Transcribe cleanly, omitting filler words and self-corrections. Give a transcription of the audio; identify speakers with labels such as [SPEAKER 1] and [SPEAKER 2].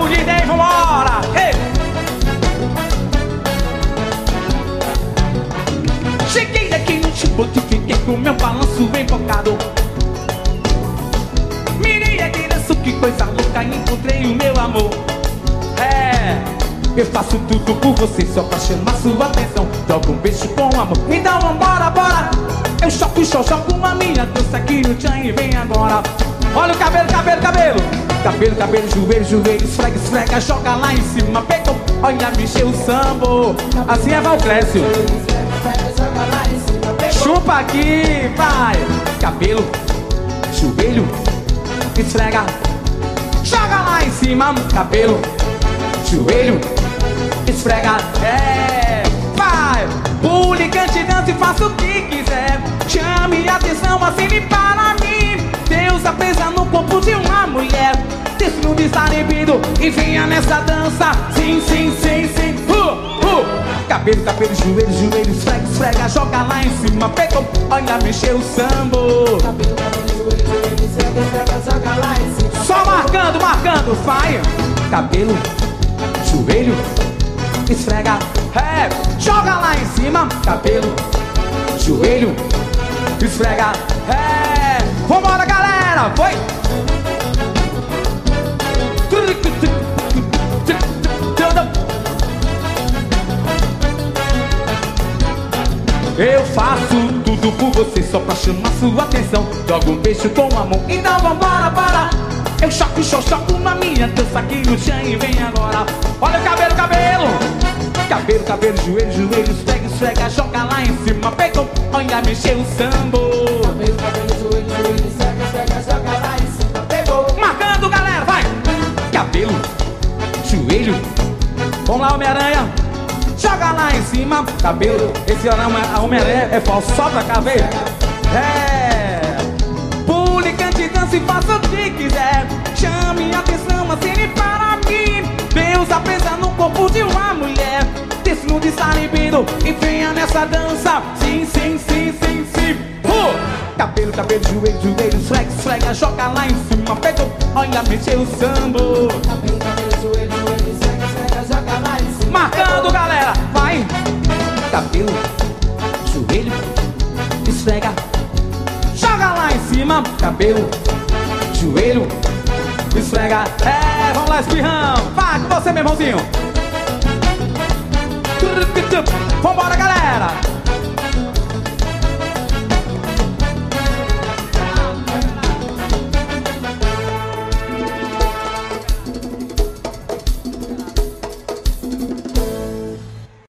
[SPEAKER 1] sacudida, hein? Vambora! Ei! Cheguei aqui no chicote, fiquei com meu balanço invocado. Mirei aqui danço, que coisa louca, encontrei o meu amor. Eu faço tudo por você, só pra chamar sua atenção. Jogo um beijo com amor, então vambora, bora. Eu choco a minha dança aqui no tchan e vem agora. Olha o cabelo, cabelo, cabelo. Cabelo, cabelo, joelho, joelho. Esfrega, esfrega, joga lá em cima. Pegou, olha, mexeu o sambo. Assim é Valclécio. Chupa aqui, vai. Cabelo, joelho, esfrega, joga lá em cima. Cabelo, joelho, esfrega, vai. Pule, cante, dance, faça o que quiser. Chame a atenção, acene para mim. Deus apesa no corpo de uma mulher. Destino de estar bebido e venha nessa dança. Sim, sim, sim, sim. Cabelo, cabelo, joelho, joelho. Esfrega, esfrega, joga lá em cima. Pegou, olha, mexeu o sambo. Cabelo, cabelo, joelho, joelho. Esfrega, esfrega, joga lá em cima. Só marcando, marcando, vai. Cabelo, joelho, esfrega, joga lá em cima. Cabelo, joelho, esfrega, vambora, galera, foi. Eu faço tudo por você, só pra chamar sua atenção. Jogo um beijo com amor, então vambora, bora. Eu choco na minha dança aqui no chão e vem agora. Olha o cabelo, cabelo. Cabelo, cabelo, joelho, joelho. Esfrega, esfrega, joga lá em cima. Pegou, olha, mexeu o sambo. Cabelo, cabelo, joelho, joelho. Esfrega, esfrega, joga lá em cima. Pegou. Marcando, galera, vai. Cabelo, joelho. Vamos lá, Homem-Aranha. Joga lá em cima. Cabelo, esse Homem-Aranha é falso, só pra cá, veio. Pule, cante, dance, faça o que quiser. Chame a atenção, acene para mim. Deus apesa no corpo de uma mulher. Destino de estar libido e venha nessa dança. Sim, sim, sim, sim, sim. Cabelo, cabelo, joelho, joelho. Esfrega, esfrega, joga lá em cima. Pegou, olha, mexeu o sambo. Cabelo, cabelo, joelho, joelho. Esfrega, esfrega, joga lá em cima. Marcando, galera, vai. Cabelo, joelho, esfrega, joga lá em cima. Cabelo, joelho, esfrega, vamos lá, espirrão. Vai com você, meu irmãozinho. Vambora, galera.